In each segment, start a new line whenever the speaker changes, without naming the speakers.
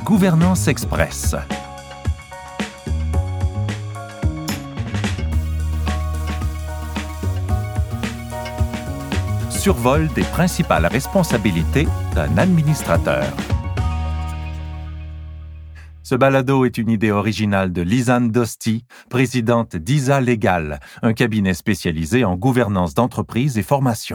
Gouvernance Express. Survol des principales responsabilités d'un administrateur. Ce balado est une idée originale de Lisanne Dosti, présidente d'ISA Légal, un cabinet spécialisé en gouvernance d'entreprise et formation.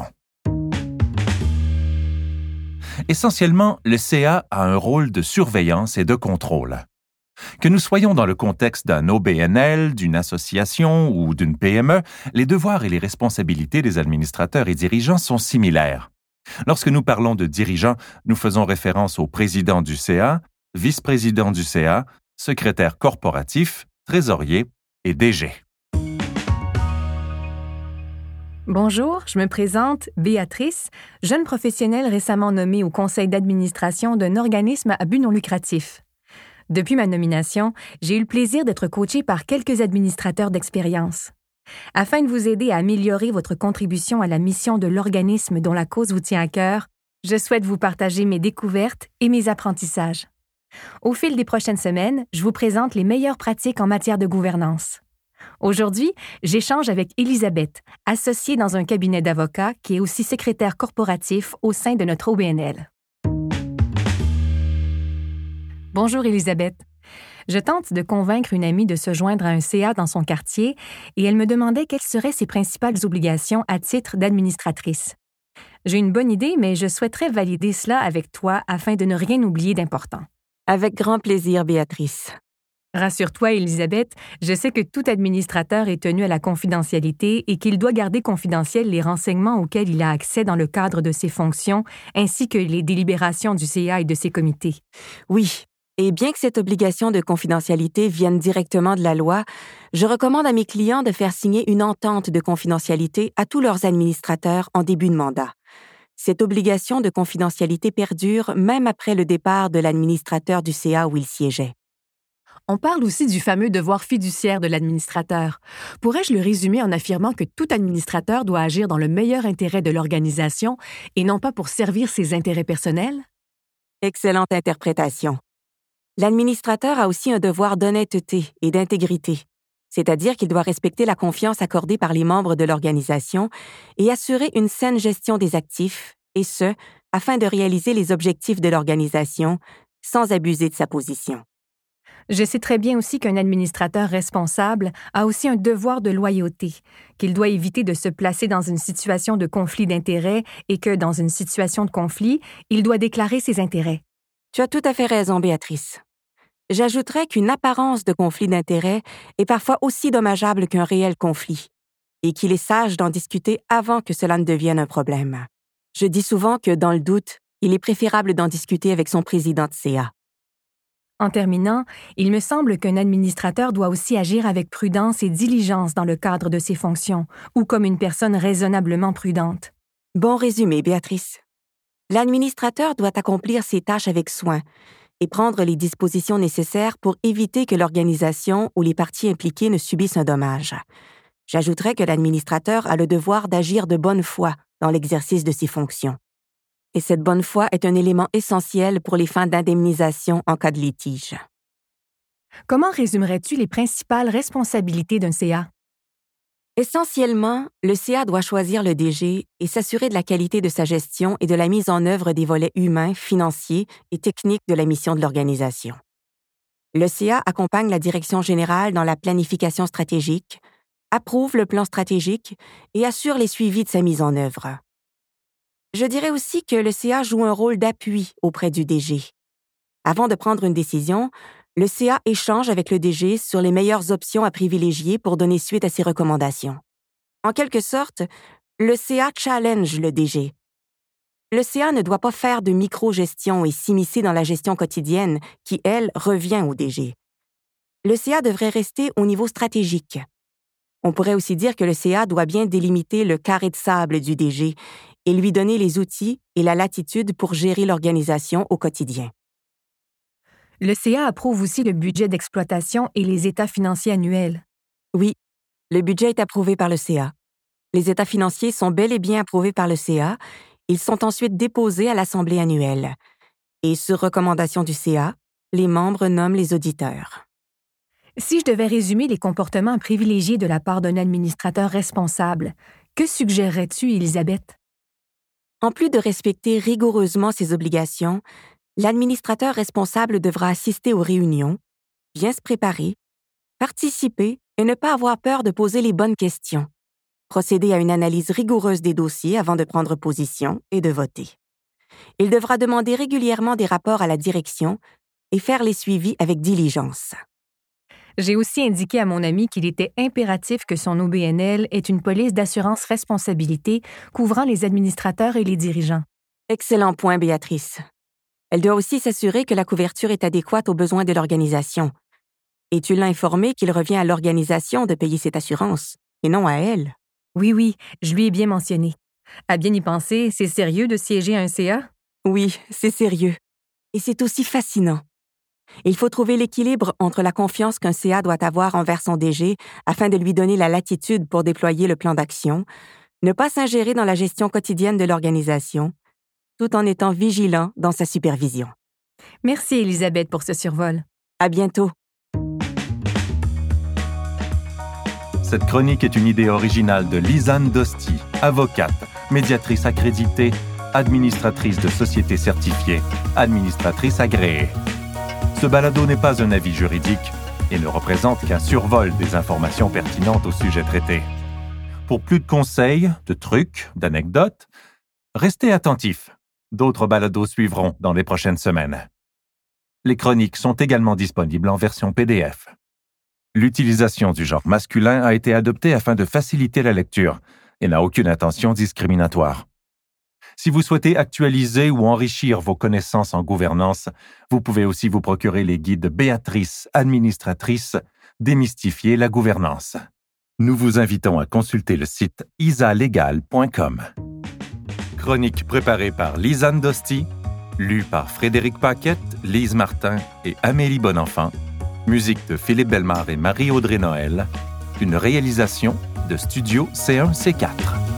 Essentiellement, le CA a un rôle de surveillance et de contrôle. Que nous soyons dans le contexte d'un OBNL, d'une association ou d'une PME, les devoirs et les responsabilités des administrateurs et dirigeants sont similaires. Lorsque nous parlons de dirigeants, nous faisons référence au président du CA, vice-président du CA, secrétaire corporatif, trésorier et DG.
Bonjour, je me présente Béatrice, jeune professionnelle récemment nommée au conseil d'administration d'un organisme à but non lucratif. Depuis ma nomination, j'ai eu le plaisir d'être coachée par quelques administrateurs d'expérience. Afin de vous aider à améliorer votre contribution à la mission de l'organisme dont la cause vous tient à cœur, je souhaite vous partager mes découvertes et mes apprentissages. Au fil des prochaines semaines, je vous présente les meilleures pratiques en matière de gouvernance. Aujourd'hui, j'échange avec Elisabeth, associée dans un cabinet d'avocats qui est aussi secrétaire corporatif au sein de notre OBNL. Bonjour Elisabeth. Je tente de convaincre une amie de se joindre à un CA dans son quartier et elle me demandait quelles seraient ses principales obligations à titre d'administratrice. J'ai une bonne idée, mais je souhaiterais valider cela avec toi afin de ne rien oublier d'important.
Avec grand plaisir, Béatrice.
Rassure-toi, Elisabeth, je sais que tout administrateur est tenu à la confidentialité et qu'il doit garder confidentiels les renseignements auxquels il a accès dans le cadre de ses fonctions, ainsi que les délibérations du CA et de ses comités.
Oui, et bien que cette obligation de confidentialité vienne directement de la loi, je recommande à mes clients de faire signer une entente de confidentialité à tous leurs administrateurs en début de mandat. Cette obligation de confidentialité perdure même après le départ de l'administrateur du CA où il siégeait.
On parle aussi du fameux devoir fiduciaire de l'administrateur. Pourrais-je le résumer en affirmant que tout administrateur doit agir dans le meilleur intérêt de l'organisation et non pas pour servir ses intérêts personnels?
Excellente interprétation. L'administrateur a aussi un devoir d'honnêteté et d'intégrité, c'est-à-dire qu'il doit respecter la confiance accordée par les membres de l'organisation et assurer une saine gestion des actifs, et ce, afin de réaliser les objectifs de l'organisation sans abuser de sa position.
Je sais très bien aussi qu'un administrateur responsable a aussi un devoir de loyauté, qu'il doit éviter de se placer dans une situation de conflit d'intérêts et que, dans une situation de conflit, il doit déclarer ses intérêts.
Tu as tout à fait raison, Béatrice. J'ajouterais qu'une apparence de conflit d'intérêts est parfois aussi dommageable qu'un réel conflit, et qu'il est sage d'en discuter avant que cela ne devienne un problème. Je dis souvent que, dans le doute, il est préférable d'en discuter avec son président de CA.
En terminant, il me semble qu'un administrateur doit aussi agir avec prudence et diligence dans le cadre de ses fonctions, ou comme une personne raisonnablement prudente.
Bon résumé, Béatrice. L'administrateur doit accomplir ses tâches avec soin et prendre les dispositions nécessaires pour éviter que l'organisation ou les parties impliquées ne subissent un dommage. J'ajouterais que l'administrateur a le devoir d'agir de bonne foi dans l'exercice de ses fonctions. Et cette bonne foi est un élément essentiel pour les fins d'indemnisation en cas de litige.
Comment résumerais-tu les principales responsabilités d'un CA?
Essentiellement, le CA doit choisir le DG et s'assurer de la qualité de sa gestion et de la mise en œuvre des volets humains, financiers et techniques de la mission de l'organisation. Le CA accompagne la direction générale dans la planification stratégique, approuve le plan stratégique et assure les suivis de sa mise en œuvre. Je dirais aussi que le CA joue un rôle d'appui auprès du DG. Avant de prendre une décision, le CA échange avec le DG sur les meilleures options à privilégier pour donner suite à ses recommandations. En quelque sorte, le CA challenge le DG. Le CA ne doit pas faire de micro-gestion et s'immiscer dans la gestion quotidienne qui, elle, revient au DG. Le CA devrait rester au niveau stratégique. On pourrait aussi dire que le CA doit bien délimiter le carré de sable du DG et lui donner les outils et la latitude pour gérer l'organisation au quotidien.
Le CA approuve aussi le budget d'exploitation et les états financiers annuels.
Oui, le budget est approuvé par le CA. Les états financiers sont bel et bien approuvés par le CA. Ils sont ensuite déposés à l'Assemblée annuelle. Et sur recommandation du CA, Les membres nomment les auditeurs.
Si je devais résumer les comportements privilégiés de la part d'un administrateur responsable, que suggérerais-tu, Elisabeth?
En plus de respecter rigoureusement ses obligations, l'administrateur responsable devra assister aux réunions, bien se préparer, participer et ne pas avoir peur de poser les bonnes questions, procéder à une analyse rigoureuse des dossiers avant de prendre position et de voter. Il devra demander régulièrement des rapports à la direction et faire les suivis avec diligence.
J'ai aussi indiqué à mon ami qu'il était impératif que son OBNL ait une police d'assurance responsabilité couvrant les administrateurs et les dirigeants.
Excellent point, Béatrice. Elle doit aussi s'assurer que la couverture est adéquate aux besoins de l'organisation. Et tu l'as informé qu'il revient à l'organisation de payer cette assurance, et non à elle.
Oui, je lui ai bien mentionné. À bien y penser, c'est sérieux de siéger à un CA?
Oui, c'est sérieux. Et c'est aussi fascinant. Il faut trouver l'équilibre entre la confiance qu'un CA doit avoir envers son DG afin de lui donner la latitude pour déployer le plan d'action, ne pas s'ingérer dans la gestion quotidienne de l'organisation, tout en étant vigilant dans sa supervision.
Merci, Elisabeth, pour ce survol.
À bientôt.
Cette chronique est une idée originale de Lisanne Dosti, avocate, médiatrice accréditée, administratrice de société certifiée, administratrice agréée. Ce balado n'est pas un avis juridique et ne représente qu'un survol des informations pertinentes au sujet traité. Pour plus de conseils, de trucs, d'anecdotes, restez attentifs. D'autres balados suivront dans les prochaines semaines. Les chroniques sont également disponibles en version PDF. L'utilisation du genre masculin a été adoptée afin de faciliter la lecture et n'a aucune intention discriminatoire. Si vous souhaitez actualiser ou enrichir vos connaissances en gouvernance, vous pouvez aussi vous procurer les guides Béatrice, administratrice, Démystifier la gouvernance. Nous vous invitons à consulter le site isalegal.com. Chronique préparée par Lisanne Dosti, lue par Frédéric Paquette, Lise Martin et Amélie Bonenfant. Musique de Philippe Bellemare et Marie-Audrey Noël. Une réalisation de Studio C1-C4.